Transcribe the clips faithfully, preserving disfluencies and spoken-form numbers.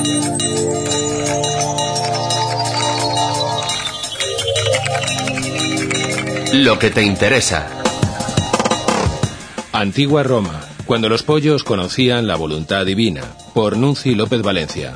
Lo que te interesa. Antigua Roma, cuando los pollos conocían la voluntad divina, por Nunci López Valencia.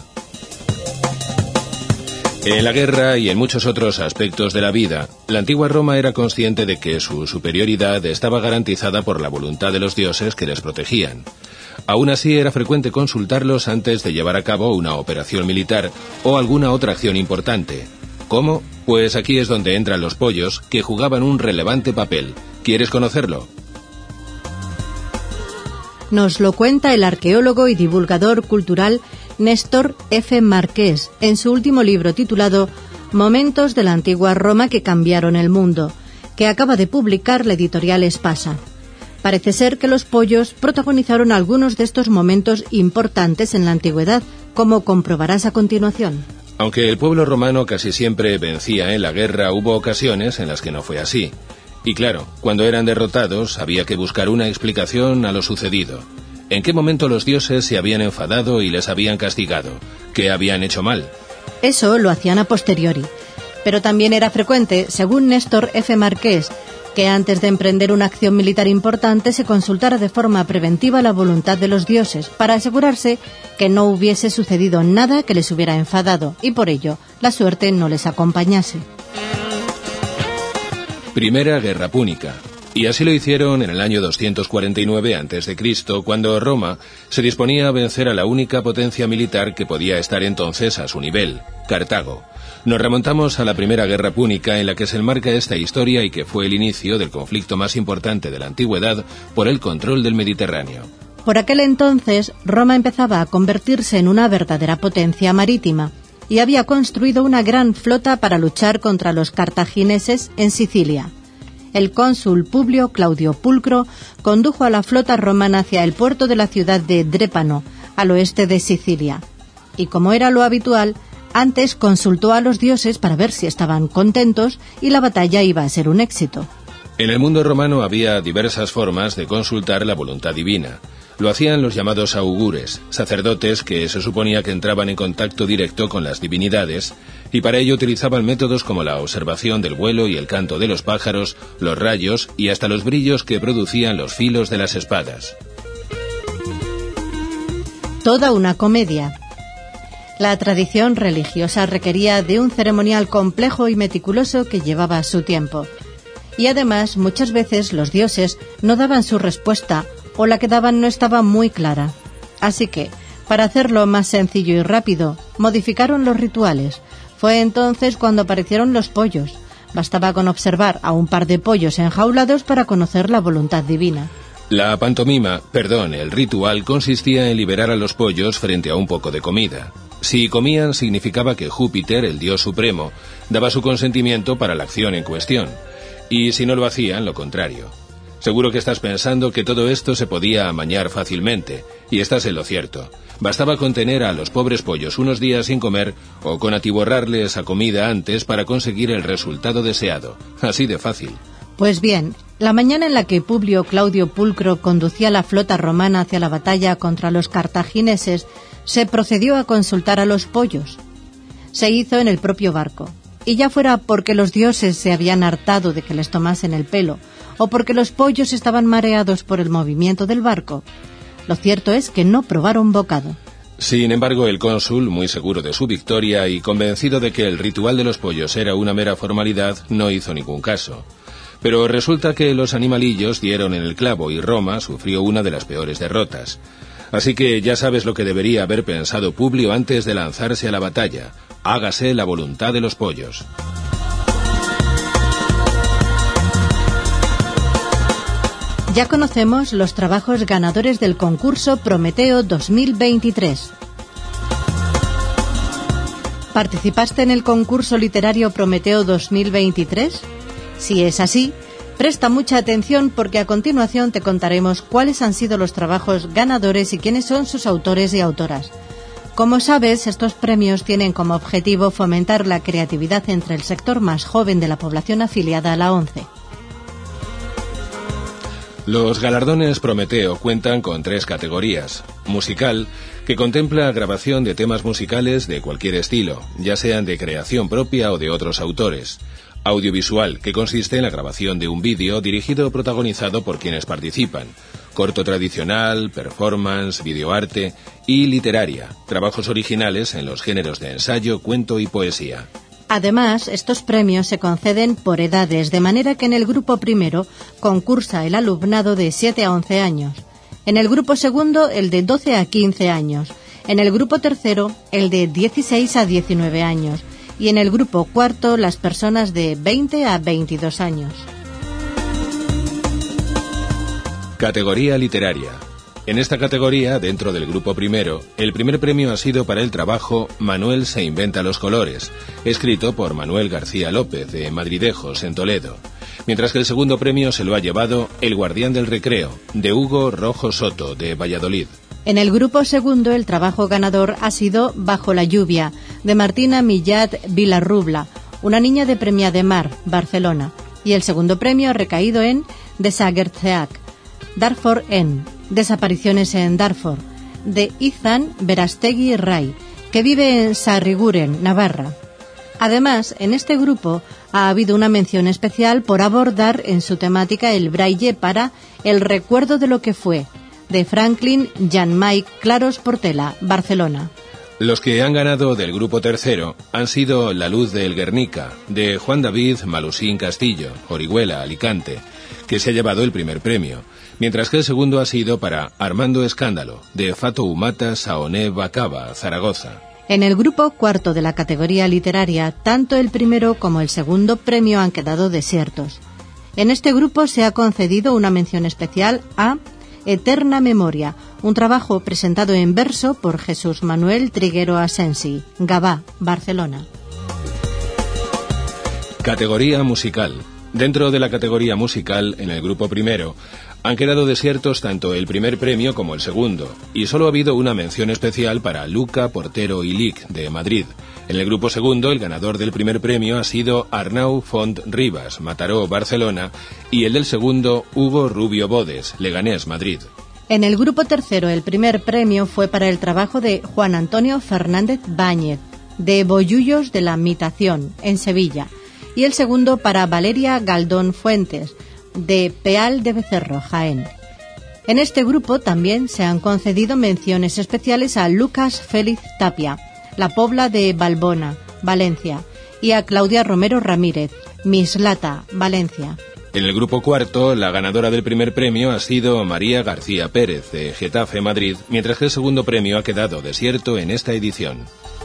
En la guerra y en muchos otros aspectos de la vida, la antigua Roma era consciente de que su superioridad estaba garantizada por la voluntad de los dioses que les protegían. Aún así, era frecuente consultarlos antes de llevar a cabo una operación militar o alguna otra acción importante. ¿Cómo? Pues aquí es donde entran los pollos, que jugaban un relevante papel. ¿Quieres conocerlo? Nos lo cuenta el arqueólogo y divulgador cultural Néstor F. Marqués en su último libro titulado Momentos de la antigua Roma que cambiaron el mundo, que acaba de publicar la editorial Espasa. Parece ser que los pollos protagonizaron algunos de estos momentos importantes en la antigüedad, como comprobarás a continuación. Aunque el pueblo romano casi siempre vencía en la guerra, hubo ocasiones en las que no fue así. Y claro, cuando eran derrotados había que buscar una explicación a lo sucedido. ¿En qué momento los dioses se habían enfadado y les habían castigado? ¿Qué habían hecho mal? Eso lo hacían a posteriori. Pero también era frecuente, según Néstor F. Marqués, que antes de emprender una acción militar importante se consultara de forma preventiva la voluntad de los dioses para asegurarse que no hubiese sucedido nada que les hubiera enfadado y por ello la suerte no les acompañase. Primera Guerra Púnica. Y así lo hicieron en el año doscientos cuarenta y nueve antes de Cristo, cuando Roma se disponía a vencer a la única potencia militar que podía estar entonces a su nivel, Cartago. Nos remontamos a la Primera Guerra Púnica, en la que se enmarca esta historia y que fue el inicio del conflicto más importante de la antigüedad por el control del Mediterráneo. Por aquel entonces, Roma empezaba a convertirse en una verdadera potencia marítima y había construido una gran flota para luchar contra los cartagineses en Sicilia. El cónsul Publio Claudio Pulcro condujo a la flota romana hacia el puerto de la ciudad de Drépano, al oeste de Sicilia. Y como era lo habitual, antes consultó a los dioses para ver si estaban contentos y la batalla iba a ser un éxito. En el mundo romano había diversas formas de consultar la voluntad divina. Lo hacían los llamados augures, sacerdotes que se suponía que entraban en contacto directo con las divinidades, y para ello utilizaban métodos como la observación del vuelo y el canto de los pájaros, los rayos y hasta los brillos que producían los filos de las espadas. Toda una comedia. La tradición religiosa requería de un ceremonial complejo y meticuloso que llevaba su tiempo. Y además, muchas veces los dioses no daban su respuesta o la que daban no estaba muy clara. Así que, para hacerlo más sencillo y rápido, modificaron los rituales. Fue entonces cuando aparecieron los pollos. Bastaba con observar a un par de pollos enjaulados para conocer la voluntad divina. La pantomima, perdón, el ritual consistía en liberar a los pollos frente a un poco de comida. Si comían significaba que Júpiter, el dios supremo, daba su consentimiento para la acción en cuestión. Y si no lo hacían, lo contrario. Seguro que estás pensando que todo esto se podía amañar fácilmente, y estás en lo cierto. Bastaba con tener a los pobres pollos unos días sin comer o con atiborrarles a comida antes para conseguir el resultado deseado. Así de fácil. Pues bien, la mañana en la que Publio Claudio Pulcro conducía la flota romana hacia la batalla contra los cartagineses, se procedió a consultar a los pollos. Se hizo en el propio barco, y ya fuera porque los dioses se habían hartado de que les tomasen el pelo, o porque los pollos estaban mareados por el movimiento del barco, lo cierto es que no probaron bocado. Sin embargo, el cónsul, muy seguro de su victoria y convencido de que el ritual de los pollos era una mera formalidad, no hizo ningún caso. Pero resulta que los animalillos dieron en el clavo y Roma sufrió una de las peores derrotas. Así que ya sabes lo que debería haber pensado Publio antes de lanzarse a la batalla. Hágase la voluntad de los pollos. Ya conocemos los trabajos ganadores del concurso Prometeo dos mil veintitrés. ¿Participaste en el concurso literario Prometeo dos mil veintitrés? Si es así, presta mucha atención porque a continuación te contaremos cuáles han sido los trabajos ganadores y quiénes son sus autores y autoras. Como sabes, estos premios tienen como objetivo fomentar la creatividad entre el sector más joven de la población afiliada a la ONCE. Los galardones Prometeo cuentan con tres categorías. Musical, que contempla grabación de temas musicales de cualquier estilo, ya sean de creación propia o de otros autores. Audiovisual, que consiste en la grabación de un vídeo dirigido o protagonizado por quienes participan. Corto tradicional, performance, videoarte. Y literaria, trabajos originales en los géneros de ensayo, cuento y poesía. Además, estos premios se conceden por edades, de manera que en el grupo primero concursa el alumnado de siete a once años, en el grupo segundo el de doce a quince años, en el grupo tercero el de dieciséis a diecinueve años y en el grupo cuarto las personas de veinte a veintidós años. Categoría literaria. En esta categoría, dentro del grupo primero, el primer premio ha sido para el trabajo Manuel se inventa los colores, escrito por Manuel García López, de Madridejos, en Toledo, mientras que el segundo premio se lo ha llevado El guardián del recreo, de Hugo Rojo Soto, de Valladolid. En el grupo segundo, el trabajo ganador ha sido Bajo la lluvia, de Martina Millat Vilarrubla, una niña de Premià de Mar, Barcelona, y el segundo premio ha recaído en Desagertzeak, Darfur en Desapariciones en Darfur, de Izan Berastegui Ray, que vive en Sarriguren, Navarra. Además, en este grupo ha habido una mención especial por abordar en su temática el braille para El recuerdo de lo que fue, de Franklin Jan-Mike Claros Portela, Barcelona. Los que han ganado del grupo tercero han sido La luz del Guernica, de Juan David Malusín Castillo, Orihuela, Alicante, que se ha llevado el primer premio, mientras que el segundo ha sido para Armando Escándalo, de Fato Humata Saoné Bacaba, Zaragoza. En el grupo cuarto de la categoría literaria, tanto el primero como el segundo premio han quedado desiertos. En este grupo se ha concedido una mención especial a Eterna Memoria, un trabajo presentado en verso por Jesús Manuel Triguero Asensi, Gavà, Barcelona. Categoría musical. Dentro de la categoría musical, en el grupo primero, han quedado desiertos tanto el primer premio como el segundo, y solo ha habido una mención especial para Luca Portero Ilic, de Madrid. En el grupo segundo, el ganador del primer premio ha sido Arnau Font Ribas, Mataró, Barcelona, y el del segundo, Hugo Rubio Bodes, Leganés, Madrid. En el grupo tercero, el primer premio fue para el trabajo de Juan Antonio Fernández Báñez, de Bollullos de la Mitación, en Sevilla, y el segundo para Valeria Galdón Fuentes, de Peal de Becerro, Jaén. En este grupo también se han concedido menciones especiales a Lucas Félix Tapia, La Pobla de Balbona, Valencia, y a Claudia Romero Ramírez, Mislata, Valencia. En el grupo cuarto, la ganadora del primer premio ha sido María García Pérez, de Getafe, Madrid, mientras que el segundo premio ha quedado desierto en esta edición.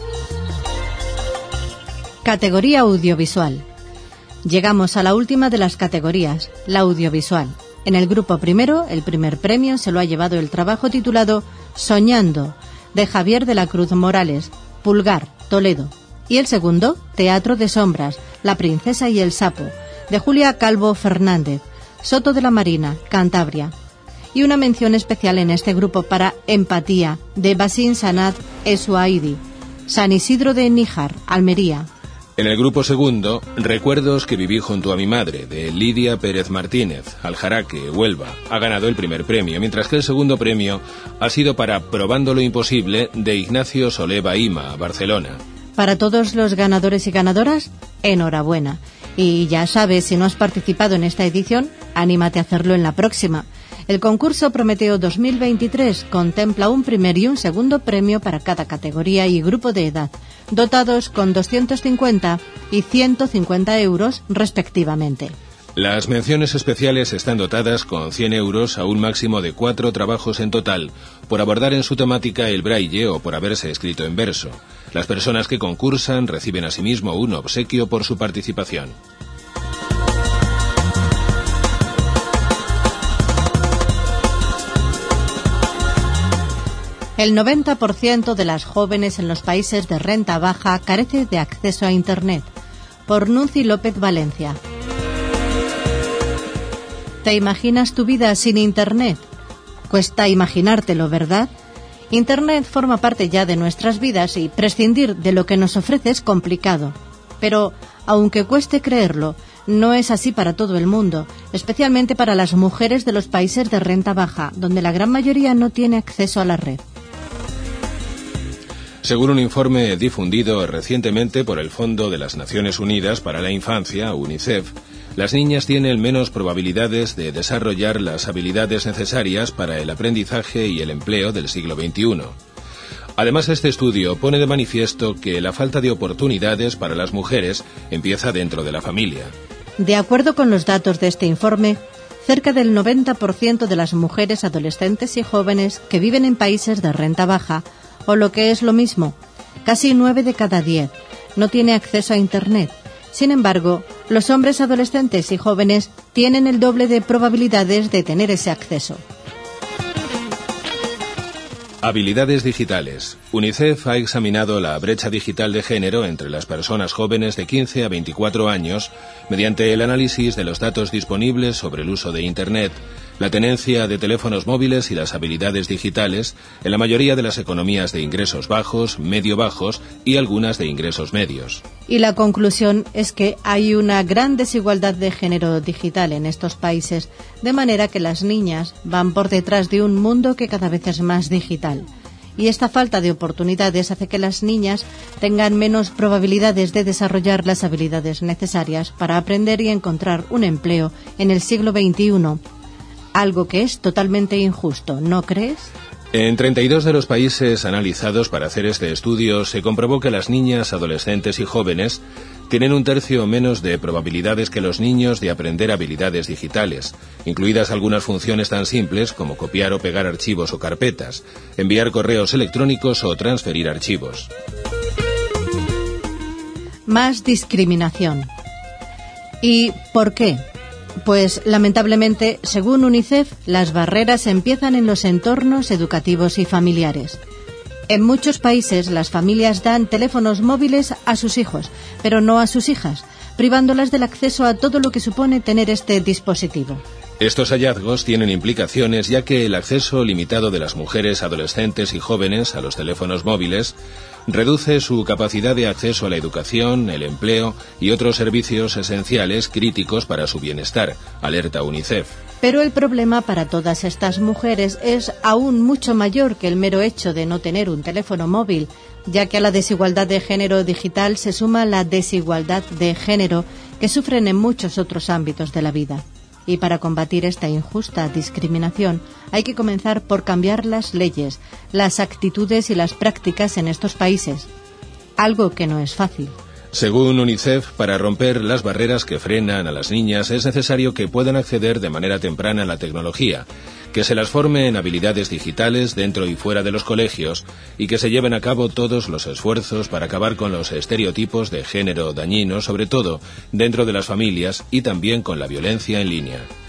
Categoría audiovisual. Llegamos a la última de las categorías, la audiovisual. En el grupo primero, el primer premio se lo ha llevado el trabajo titulado Soñando, de Javier de la Cruz Morales, Pulgar, Toledo. Y el segundo, Teatro de Sombras, La Princesa y el Sapo, de Julia Calvo Fernández, Soto de la Marina, Cantabria. Y una mención especial en este grupo para Empatía, de Basin Sanat Esuaidi, San Isidro de Níjar, Almería. En el grupo segundo, Recuerdos que viví junto a mi madre, de Lidia Pérez Martínez, Aljaraque, Huelva, ha ganado el primer premio, mientras que el segundo premio ha sido para Probando lo imposible, de Ignacio Soleva Ima, Barcelona. Para todos los ganadores y ganadoras, enhorabuena. Y ya sabes, si no has participado en esta edición, anímate a hacerlo en la próxima. El concurso Prometeo dos mil veintitrés contempla un primer y un segundo premio para cada categoría y grupo de edad, dotados con doscientos cincuenta y ciento cincuenta euros respectivamente. Las menciones especiales están dotadas con cien euros a un máximo de cuatro trabajos en total, por abordar en su temática el braille o por haberse escrito en verso. Las personas que concursan reciben asimismo un obsequio por su participación. El noventa por ciento de las jóvenes en los países de renta baja carece de acceso a Internet. Por Nunci López Valencia. ¿Te imaginas tu vida sin Internet? Cuesta imaginártelo, ¿verdad? Internet forma parte ya de nuestras vidas y prescindir de lo que nos ofrece es complicado. Pero, aunque cueste creerlo, No es así para todo el mundo, especialmente para las mujeres de los países de renta baja, donde la gran mayoría no tiene acceso a la red. Según un informe difundido recientemente por el Fondo de las Naciones Unidas para la Infancia, UNICEF, las niñas tienen menos probabilidades de desarrollar las habilidades necesarias para el aprendizaje y el empleo del siglo veintiuno. Además, este estudio pone de manifiesto que la falta de oportunidades para las mujeres empieza dentro de la familia. De acuerdo con los datos de este informe, cerca del noventa por ciento de las mujeres adolescentes y jóvenes que viven en países de renta baja, o lo que es lo mismo, casi nueve de cada diez, no tiene acceso a Internet. Sin embargo, los hombres adolescentes y jóvenes tienen el doble de probabilidades de tener ese acceso. Habilidades digitales. UNICEF ha examinado la brecha digital de género entre las personas jóvenes de quince a veinticuatro años mediante el análisis de los datos disponibles sobre el uso de Internet, la tenencia de teléfonos móviles y las habilidades digitales en la mayoría de las economías de ingresos bajos, medio bajos y algunas de ingresos medios. Y la conclusión es que hay una gran desigualdad de género digital en estos países, de manera que las niñas van por detrás de un mundo que cada vez es más digital. Y esta falta de oportunidades hace que las niñas tengan menos probabilidades de desarrollar las habilidades necesarias para aprender y encontrar un empleo en el siglo veintiuno. Algo que es totalmente injusto, ¿no crees? En treinta y dos de los países analizados para hacer este estudio se comprobó que las niñas, adolescentes y jóvenes tienen un tercio menos de probabilidades que los niños de aprender habilidades digitales, incluidas algunas funciones tan simples como copiar o pegar archivos o carpetas, enviar correos electrónicos o transferir archivos. Más discriminación. ¿Y por qué? Pues, lamentablemente, según UNICEF, las barreras empiezan en los entornos educativos y familiares. En muchos países, las familias dan teléfonos móviles a sus hijos, pero no a sus hijas, privándolas del acceso a todo lo que supone tener este dispositivo. Estos hallazgos tienen implicaciones ya que el acceso limitado de las mujeres, adolescentes y jóvenes a los teléfonos móviles reduce su capacidad de acceso a la educación, el empleo y otros servicios esenciales críticos para su bienestar, alerta UNICEF. Pero el problema para todas estas mujeres es aún mucho mayor que el mero hecho de no tener un teléfono móvil, ya que a la desigualdad de género digital se suma la desigualdad de género que sufren en muchos otros ámbitos de la vida. Y para combatir esta injusta discriminación hay que comenzar por cambiar las leyes, las actitudes y las prácticas en estos países, algo que no es fácil. Según UNICEF, para romper las barreras que frenan a las niñas es necesario que puedan acceder de manera temprana a la tecnología, que se las forme en habilidades digitales dentro y fuera de los colegios y que se lleven a cabo todos los esfuerzos para acabar con los estereotipos de género dañinos, sobre todo dentro de las familias y también con la violencia en línea.